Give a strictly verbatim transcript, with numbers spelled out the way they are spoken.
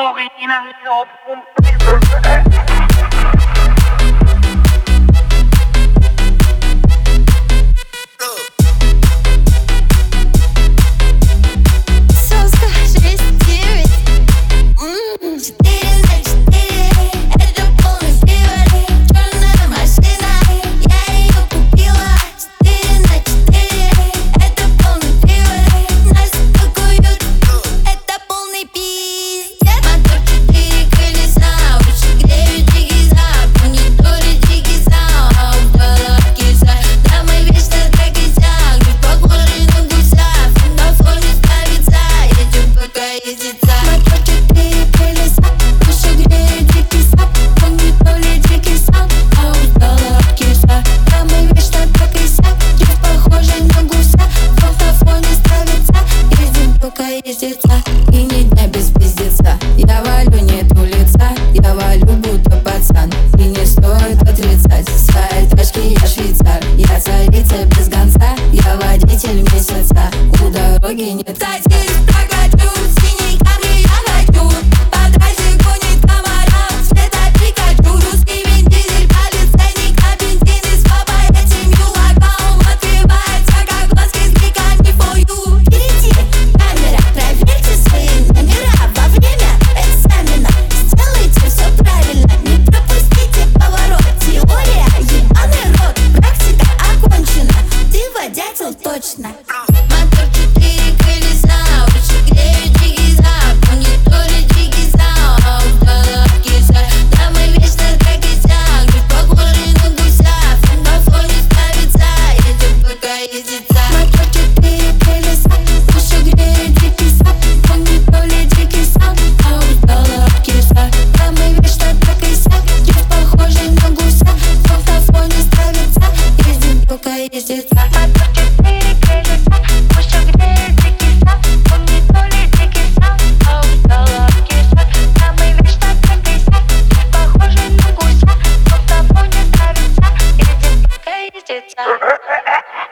Dog in a little boom. И ни дня без пиздеца. Я валю, нету лица. Я валю, будто пацан. И не стоит отрицать. В своей тачке я швейцар. Я царица без гонца. Я водитель месяца. У дороги нет. Садись, прокачу, синий камни я хочу. По трассе гонит комара, цвета Пикачу. Русский Вин Дизель, полицейник, а бензин из папа. Я семью локаум открывается, как глазки с кликами for you. Впереди камера, проверьте свои номера. Во время экзамена сделайте все правильно. Не пропустите поворот. Теория, ебаный рот. Практика окончена. Ты водятел точно. Мотор четыре колеса, выше греют дикий зап. Мониторы дикий саунд, головки за. Да мы вечно так и сяк, ведь похожи на гуся. На фоне ставится, едем пока ездится. Мотор четыре колеса, выше греет дикий зап. Мониторы дикий саунд, головки за. Да мы вечно так и сяк, ведь похожи на гуся. На фоне ставится, едем пока ездится. Похожи на гуся, на фоне ставится, едем пока ездится.